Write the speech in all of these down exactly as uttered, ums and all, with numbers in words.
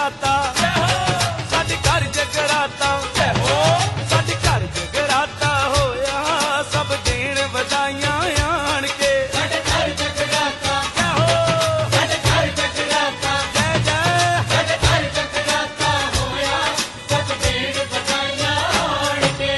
जगराता, साडे घर जगराता, साडे घर जगराता होया, सब देण वधाइयां आण के। साडे घर जगराता, साडे घर जगराता, जय जय, साडे घर जगराता होया, सब देण वधाइयां आण के।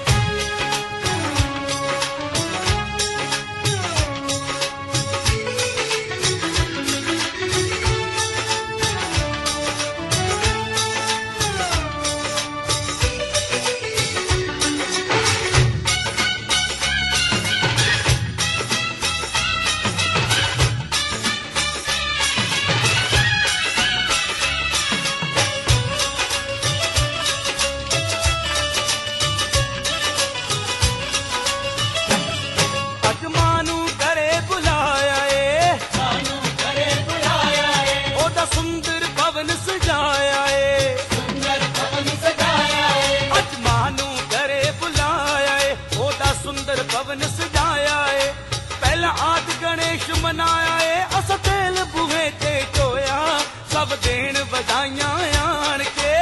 भवन सजाया है, पहला आद गणेश मनाया है, अस तेल बूहे ते चोया, सब देण वधाइयां आण के।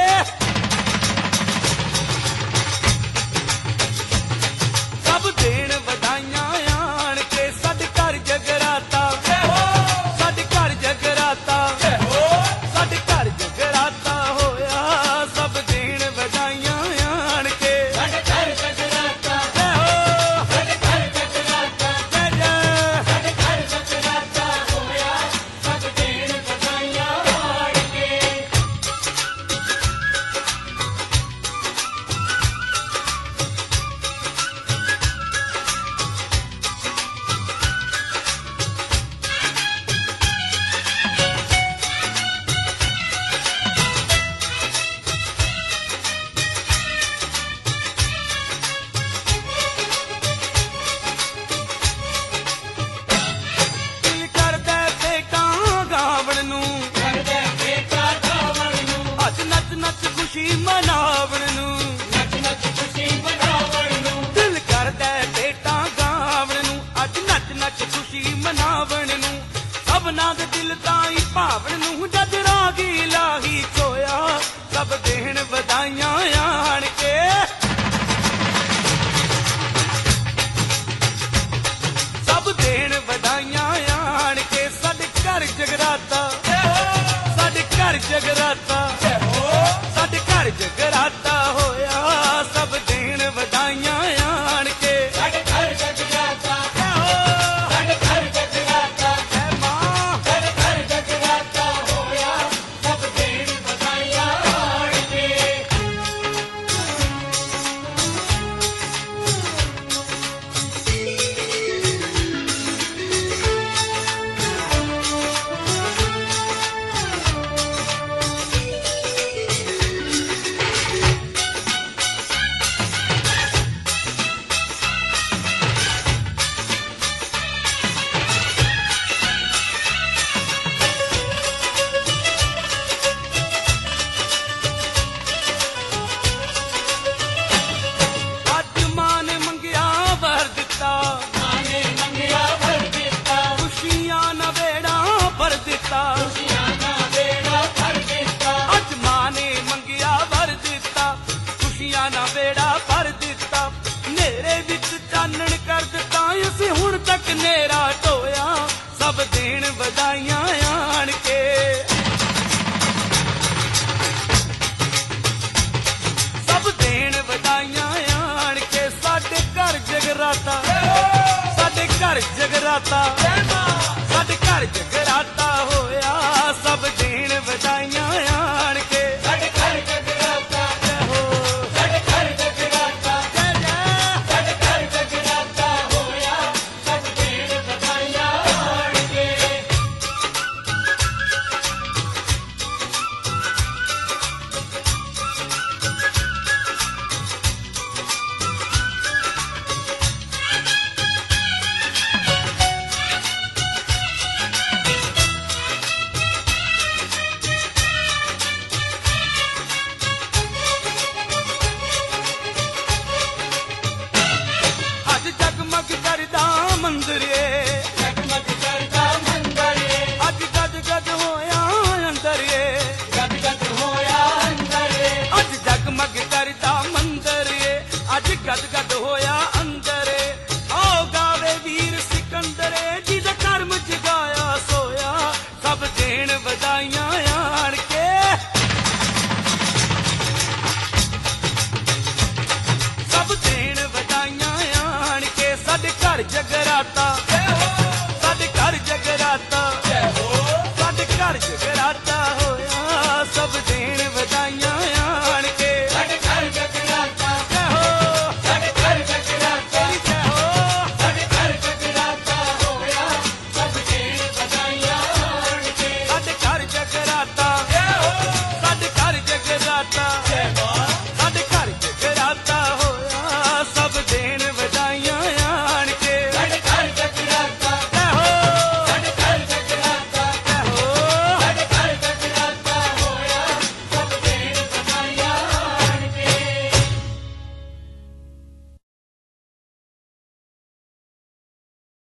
सब देण वधाइयां आण के, साडे घर जगराता, साडे घर जगराता, साडे घर जगराता होया, सब देण वधाइयां आण के। साडे घर जगराता, खुशी मनावण नू, नच नच खुशी मनावण नू, दिल करदा बेटा गावण नू, अज नच नच खुशी मनावण नू, सबना दे दिल ताई भावण नू, जद रागी लाही चोया, सब देण वधाइयां आण के। सब देण वधाइयां आण के, साडे घर जगराता, साडे घर जगराता, साडे घर जगराता होया, सब देण वधाइयां आण के। साडे घर जगराता, साडे घर जगराता, जय मां, साडे घर जगराता होया, सब देण वधाइयां आण के। अज मां ने मंगिया वर दिता, खुशियां ना बेड़ा भर दिता, नेरे विच चानण कर दिता, असीं हुण तक नेरा ढोया, सब देण वधाइयां आण के। सब देण वधाइयां आण के, साडे घर जगराता, साडे घर जगराता, साडे घर जगराता होया, सब देण वधाइयां आण के। साडे घर जगराता, साडे घर जगराता, जय जय, साडे घर जगराता होया, सब देण वधाइयां आण के। ਜਗਰਾਤਾ